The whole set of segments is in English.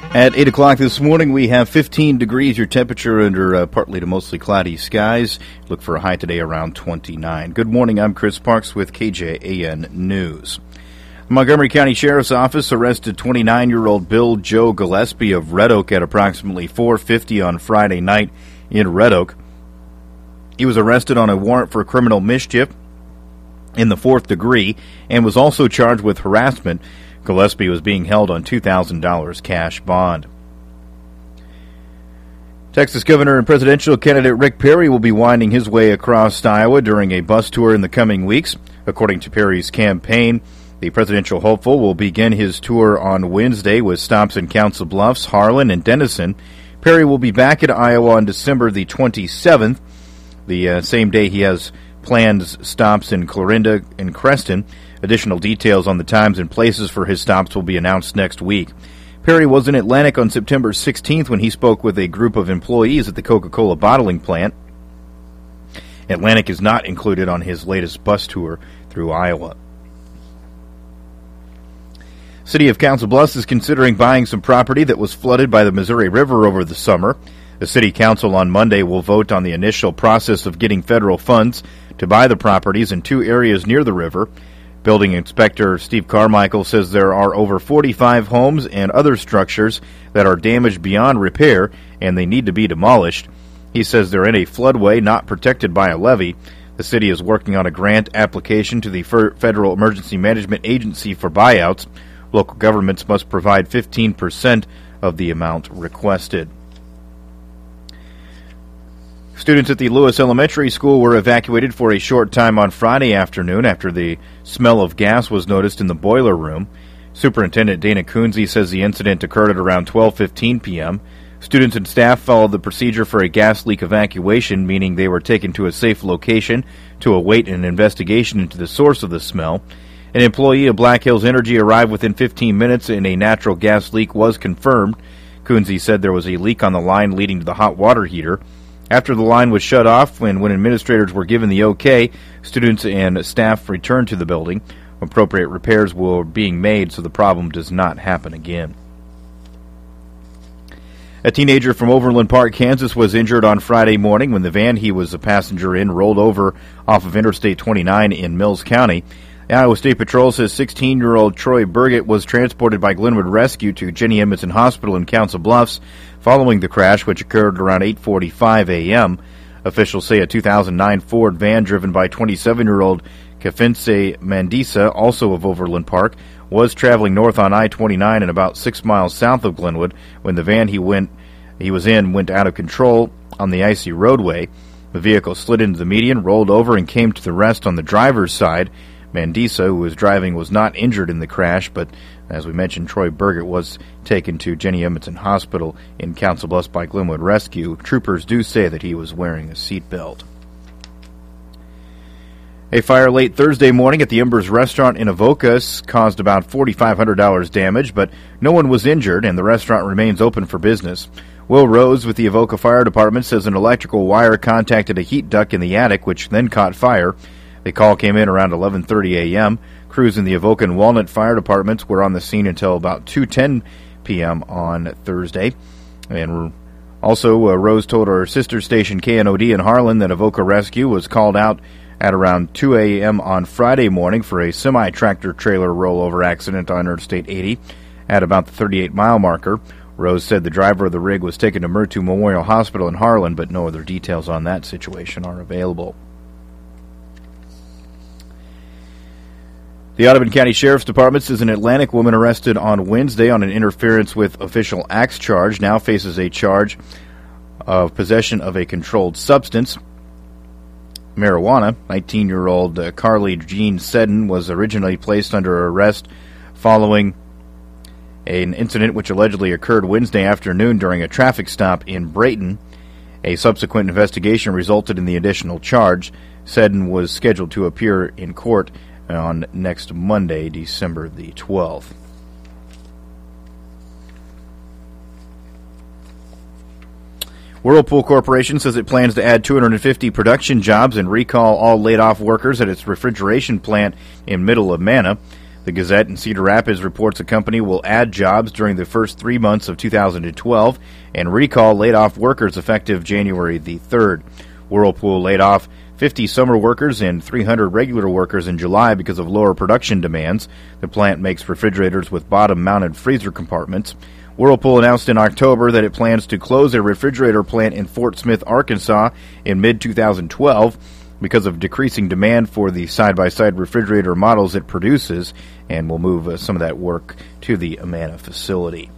At 8 o'clock this morning, we have 15 degrees, your temperature under partly to mostly cloudy skies. Look for a high today around 29. Good morning, I'm Chris Parks with KJAN News. The Montgomery County Sheriff's Office arrested 29-year-old Bill Joe Gillespie of Red Oak at approximately 4:50 on Friday night in Red Oak. He was arrested on a warrant for criminal mischief in the fourth degree and was also charged with harassment. Gillespie was being held on $2,000 cash bond. Texas Governor and presidential candidate Rick Perry will be winding his way across Iowa during a bus tour in the coming weeks. According to Perry's campaign, the presidential hopeful will begin his tour on Wednesday with stops in Council Bluffs, Harlan, and Denison. Perry will be back in Iowa on December the 27th, the same day he has planned stops in Clarinda and Creston. Additional details on the times and places for his stops will be announced next week. Perry was in Atlantic on September 16th when he spoke with a group of employees at the Coca-Cola bottling plant. Atlantic is not included on his latest bus tour through Iowa. City of Council Bluffs is considering buying some property that was flooded by the Missouri River over the summer. The City Council on Monday will vote on the initial process of getting federal funds to buy the properties in two areas near the river. Building Inspector Steve Carmichael says there are over 45 homes and other structures that are damaged beyond repair and they need to be demolished. He says they're in a floodway not protected by a levee. The city is working on a grant application to the Federal Emergency Management Agency for buyouts. Local governments must provide 15% of the amount requested. Students at the Lewis Elementary School were evacuated for a short time on Friday afternoon after the smell of gas was noticed in the boiler room. Superintendent Dana Kunze says the incident occurred at around 12:15 p.m. Students and staff followed the procedure for a gas leak evacuation, meaning they were taken to a safe location to await an investigation into the source of the smell. An employee of Black Hills Energy arrived within 15 minutes and a natural gas leak was confirmed. Kunze said there was a leak on the line leading to the hot water heater. After the line was shut off and when administrators were given the okay, students and staff returned to the building. Appropriate repairs were being made so the problem does not happen again. A teenager from Overland Park, Kansas was injured on Friday morning when the van he was a passenger in rolled over off of Interstate 29 in Mills County. The Iowa State Patrol says 16-year-old Troy Burgett was transported by Glenwood Rescue to Jenny Edmondson Hospital in Council Bluffs following the crash, which occurred around 8:45 a.m. Officials say a 2009 Ford van driven by 27-year-old Kafense Mandisa, also of Overland Park, was traveling north on I-29 and about 6 miles south of Glenwood when the van he was in went out of control on the icy roadway. The vehicle slid into the median, rolled over, and came to the rest on the driver's side. Mandisa, who was driving, was not injured in the crash, but as we mentioned, Troy Burgett was taken to Jenny Edmondson Hospital in Council Bluffs by Glenwood Rescue. Troopers do say that he was wearing a seatbelt. A fire late Thursday morning at the Embers restaurant in Avoca caused about $4,500 damage, but no one was injured and the restaurant remains open for business. Will Rose with the Avoca Fire Department says an electrical wire contacted a heat duct in the attic, which then caught fire. The call came in around 11:30 a.m. Crews in the Avoca and Walnut Fire Departments were on the scene until about 2:10 p.m. on Thursday. And also, Rose told her sister station KNOD in Harlan that Avoca Rescue was called out at around 2 a.m. on Friday morning for a semi-tractor trailer rollover accident on Interstate 80 at about the 38-mile marker. Rose said the driver of the rig was taken to Murtu Memorial Hospital in Harlan, but no other details on that situation are available. The Audubon County Sheriff's Department says an Atlantic woman arrested on Wednesday on an interference with official acts charge now faces a charge of possession of a controlled substance, marijuana. 19-year-old Carly Jean Seddon was originally placed under arrest following an incident which allegedly occurred Wednesday afternoon during a traffic stop in Brayton. A subsequent investigation resulted in the additional charge. Seddon was scheduled to appear in court on next Monday, December the 12th. Whirlpool Corporation says it plans to add 250 production jobs and recall all laid-off workers at its refrigeration plant in Middle Amana. The Gazette in Cedar Rapids reports the company will add jobs during the first 3 months of 2012 and recall laid-off workers effective January the 3rd. Whirlpool laid off 50 summer workers and 300 regular workers in July because of lower production demands. The plant makes refrigerators with bottom-mounted freezer compartments. Whirlpool announced in October that it plans to close a refrigerator plant in Fort Smith, Arkansas in mid-2012 because of decreasing demand for the side-by-side refrigerator models it produces, and will move some of that work to the Amana facility.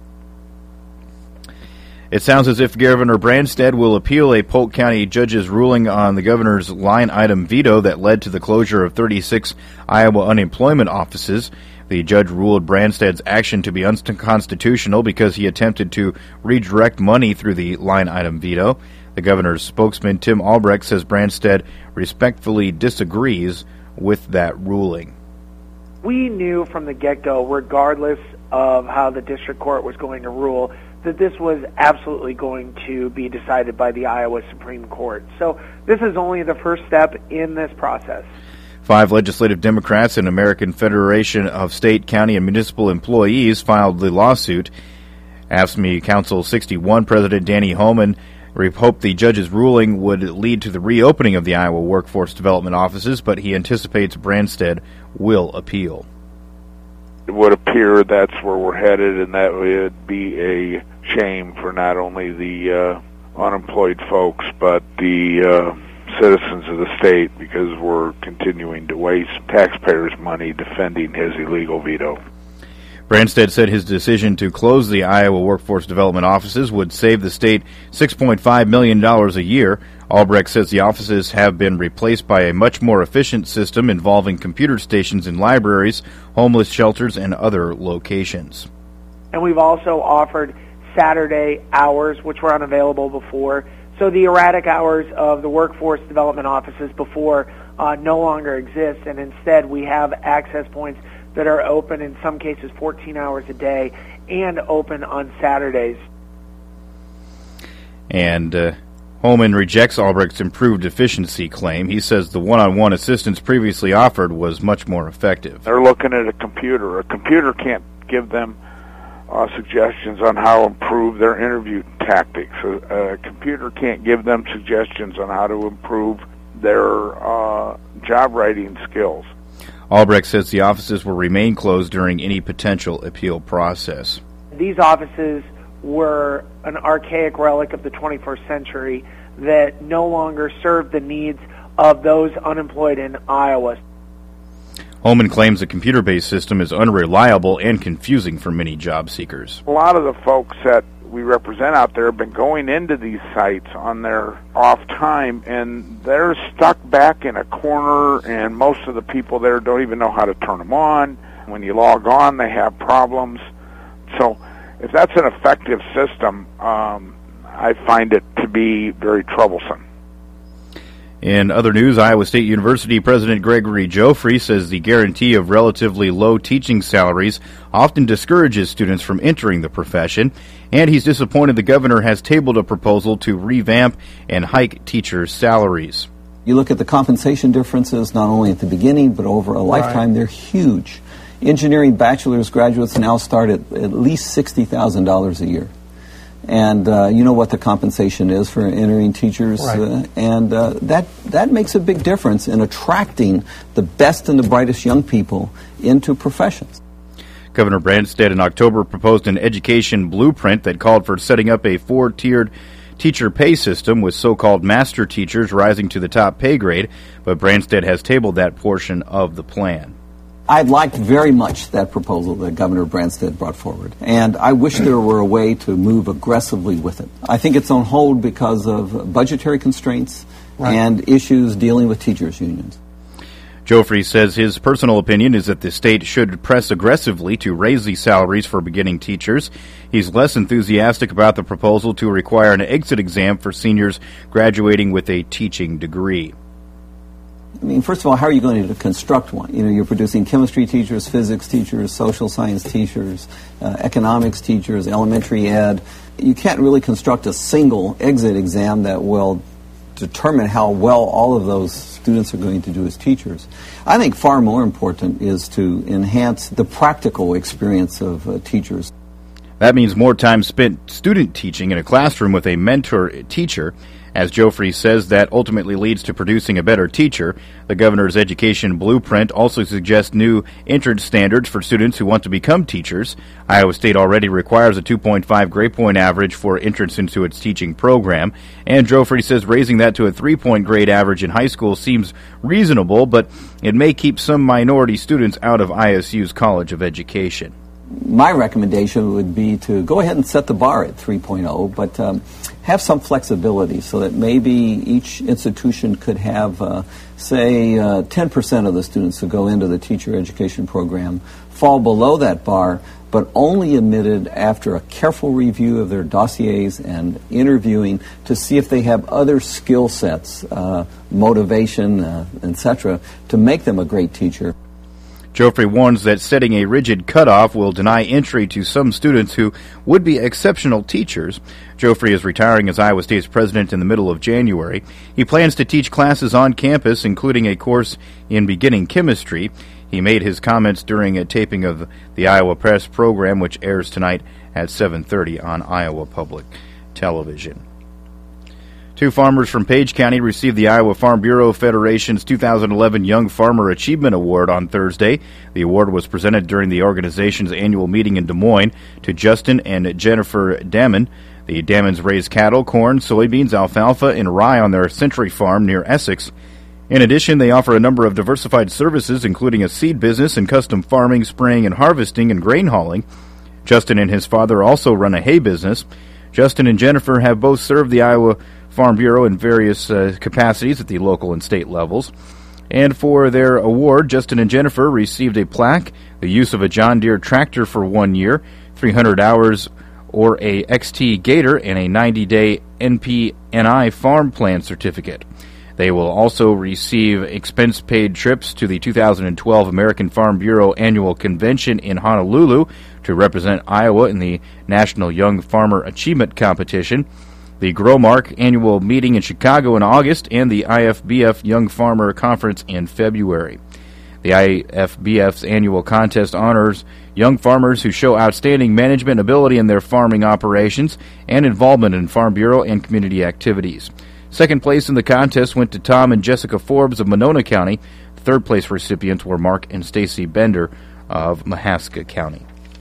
It sounds as if Governor Branstad will appeal a Polk County judge's ruling on the governor's line item veto that led to the closure of 36 Iowa unemployment offices. The judge ruled Branstad's action to be unconstitutional because he attempted to redirect money through the line item veto. The governor's spokesman, Tim Albrecht, says Branstad respectfully disagrees with that ruling. We knew from the get-go, regardless of how the district court was going to rule, that this was absolutely going to be decided by the Iowa Supreme Court. So this is only the first step in this process. 5 legislative Democrats and American Federation of State, County, and Municipal Employees filed the lawsuit. AFSCME Council 61 President Danny Homan hoped the judge's ruling would lead to the reopening of the Iowa Workforce Development offices, but he anticipates Branstad will appeal. It would appear that's where we're headed, and that would be a shame for not only the unemployed folks, but the citizens of the state, because we're continuing to waste taxpayers' money defending his illegal veto. Branstad said his decision to close the Iowa Workforce Development offices would save the state $6.5 million a year. Albrecht says the offices have been replaced by a much more efficient system involving computer stations in libraries, homeless shelters, and other locations. And we've also offered Saturday hours, which were unavailable before. So the erratic hours of the Workforce Development offices before no longer exist, and instead we have access points that are open, in some cases 14 hours a day, and open on Saturdays. And Homan rejects Albrecht's improved efficiency claim. He says the one-on-one assistance previously offered was much more effective. They're looking at a computer. A computer can't give them suggestions on how to improve their interview tactics. A computer can't give them suggestions on how to improve their job writing skills. Albrecht says the offices will remain closed during any potential appeal process. These offices were an archaic relic of the 21st century that no longer served the needs of those unemployed in Iowa. Homan claims the computer-based system is unreliable and confusing for many job seekers. A lot of the folks that we represent out there have been going into these sites on their off time, and they're stuck back in a corner, and most of the people there don't even know how to turn them on. When you log on, they have problems. So if that's an effective system, I find it to be very troublesome. In other news, Iowa State University President Gregory Joffre says the guarantee of relatively low teaching salaries often discourages students from entering the profession, and he's disappointed the governor has tabled a proposal to revamp and hike teachers' salaries. You look at the compensation differences, not only at the beginning, but over a lifetime, they're huge. Engineering bachelor's graduates now start at least $60,000 a year. And you know what the compensation is for entering teachers, and that makes a big difference in attracting the best and the brightest young people into professions. Governor Branstad in October proposed an education blueprint that called for setting up a 4-tiered teacher pay system with so-called master teachers rising to the top pay grade, but Branstad has tabled that portion of the plan. I liked very much that proposal that Governor Branstad brought forward, and I wish there were a way to move aggressively with it. I think it's on hold because of budgetary constraints and issues dealing with teachers' unions. Joffre says his personal opinion is that the state should press aggressively to raise the salaries for beginning teachers. He's less enthusiastic about the proposal to require an exit exam for seniors graduating with a teaching degree. I mean, first of all, how are you going to construct one? You know, you're producing chemistry teachers, physics teachers, social science teachers, economics teachers, elementary ed. You can't really construct a single exit exam that will determine how well all of those students are going to do as teachers. I think far more important is to enhance the practical experience of teachers. That means more time spent student teaching in a classroom with a mentor teacher. As Joffre says, that ultimately leads to producing a better teacher. The governor's education blueprint also suggests new entrance standards for students who want to become teachers. Iowa State already requires a 2.5 grade point average for entrance into its teaching program. And Joffre says raising that to a 3-point grade average in high school seems reasonable, but it may keep some minority students out of ISU's College of Education. My recommendation would be to go ahead and set the bar at 3.0, but have some flexibility so that maybe each institution could have, say, 10% of the students who go into the teacher education program fall below that bar, but only admitted after a careful review of their dossiers and interviewing to see if they have other skill sets, motivation, etc., to make them a great teacher. Joffre warns that setting a rigid cutoff will deny entry to some students who would be exceptional teachers. Joffre is retiring as Iowa State's president in the middle of January. He plans to teach classes on campus, including a course in beginning chemistry. He made his comments during a taping of the Iowa Press program, which airs tonight at 7:30 on Iowa Public Television. 2 farmers from Page County received the Iowa Farm Bureau Federation's 2011 Young Farmer Achievement Award on Thursday. The award was presented during the organization's annual meeting in Des Moines to Justin and Jennifer Damon. The Damons raise cattle, corn, soybeans, alfalfa, and rye on their Century Farm near Essex. In addition, they offer a number of diversified services, including a seed business and custom farming, spraying and harvesting, and grain hauling. Justin and his father also run a hay business. Justin and Jennifer have both served the Iowa Farm Bureau in various capacities at the local and state levels. And for their award, Justin and Jennifer received a plaque, the use of a John Deere tractor for 1 year, 300 hours or a XT Gator, and a 90-day NPNI farm plan certificate. They will also receive expense-paid trips to the 2012 American Farm Bureau Annual Convention in Honolulu to represent Iowa in the National Young Farmer Achievement Competition, the Growmark Annual Meeting in Chicago in August, and the IFBF Young Farmer Conference in February. The IFBF's annual contest honors young farmers who show outstanding management ability in their farming operations and involvement in Farm Bureau and community activities. Second place in the contest went to Tom and Jessica Forbes of Monona County. Third place recipients were Mark and Stacy Bender of Mahaska County.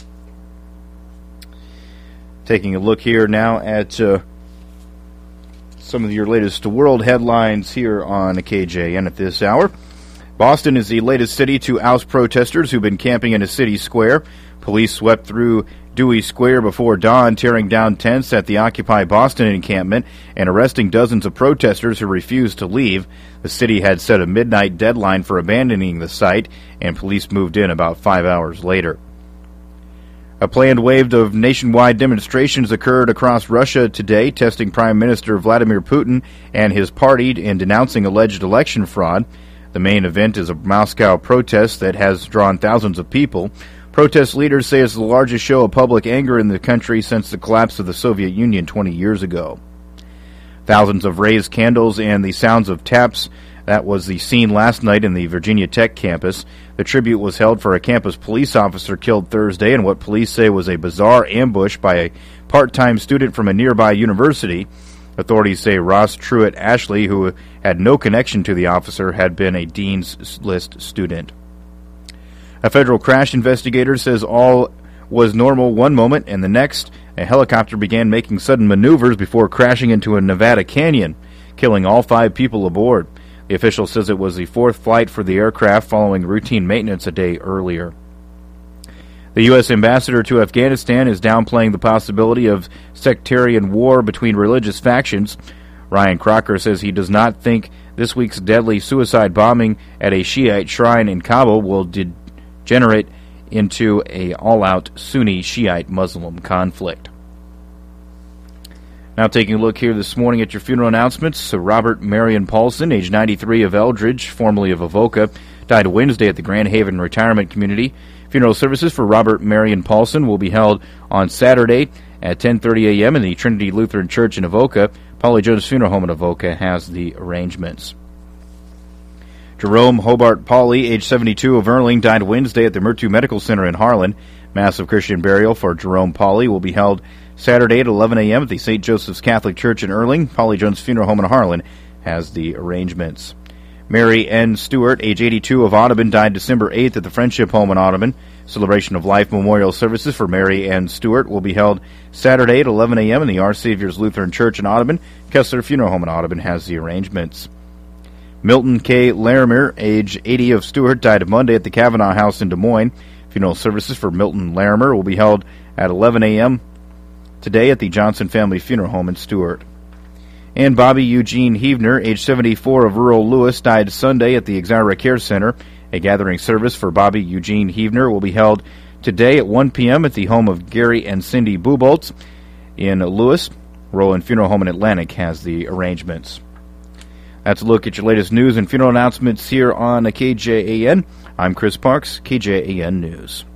Taking a look here now at some of your latest world headlines here on KJN at this hour. Boston is the latest city to oust protesters who've been camping in a city square. Police swept through Dewey Square before dawn, tearing down tents at the Occupy Boston encampment and arresting dozens of protesters who refused to leave. The city had set a midnight deadline for abandoning the site, and police moved in about 5 hours later. A planned wave of nationwide demonstrations occurred across Russia today, testing Prime Minister Vladimir Putin and his party in denouncing alleged election fraud. The main event is a Moscow protest that has drawn thousands of people. Protest leaders say it's the largest show of public anger in the country since the collapse of the Soviet Union 20 years ago. Thousands of raised candles and the sounds of taps. That was the scene last night in the Virginia Tech campus. The tribute was held for a campus police officer killed Thursday in what police say was a bizarre ambush by a part-time student from a nearby university. Authorities say Ross Truett Ashley, who had no connection to the officer, had been a Dean's List student. A federal crash investigator says all was normal one moment, and the next, a helicopter began making sudden maneuvers before crashing into a Nevada canyon, killing all 5 people aboard. The official says it was the 4th flight for the aircraft following routine maintenance a day earlier. The U.S. ambassador to Afghanistan is downplaying the possibility of sectarian war between religious factions. Ryan Crocker says he does not think this week's deadly suicide bombing at a Shiite shrine in Kabul will degenerate into an all-out Sunni Shiite Muslim conflict. Now taking a look here this morning at your funeral announcements. Robert Marion Paulson, age 93, of Eldridge, formerly of Avoca, died Wednesday at the Grand Haven Retirement Community. Funeral services for Robert Marion Paulson will be held on Saturday at 10:30 a.m. in the Trinity Lutheran Church in Avoca. Polly Jones Funeral Home in Avoca has the arrangements. Jerome Hobart Pauley, age 72, of Erling, died Wednesday at the Murtu Medical Center in Harlan. Mass of Christian burial for Jerome Pauley will be held Saturday at 11 a.m. at the St. Joseph's Catholic Church in Erling. Polly Jones Funeral Home in Harlan has the arrangements. Mary N. Stewart, age 82, of Audubon, died December 8th at the Friendship Home in Audubon. Celebration of Life memorial services for Mary N. Stewart will be held Saturday at 11 a.m. in the Our Savior's Lutheran Church in Audubon. Kessler Funeral Home in Audubon has the arrangements. Milton K. Larimer, age 80, of Stewart, died Monday at the Kavanaugh House in Des Moines. Funeral services for Milton Larimer will be held at 11 a.m. today at the Johnson Family Funeral Home in Stewart. And Bobby Eugene Heavner, age 74, of rural Lewis, died Sunday at the Exira Care Center. A gathering service for Bobby Eugene Heavner will be held today at 1 p.m. at the home of Gary and Cindy Buboltz in Lewis. Roland Funeral Home in Atlantic has the arrangements. That's a look at your latest news and funeral announcements here on KJAN. I'm Chris Parks, KJAN News.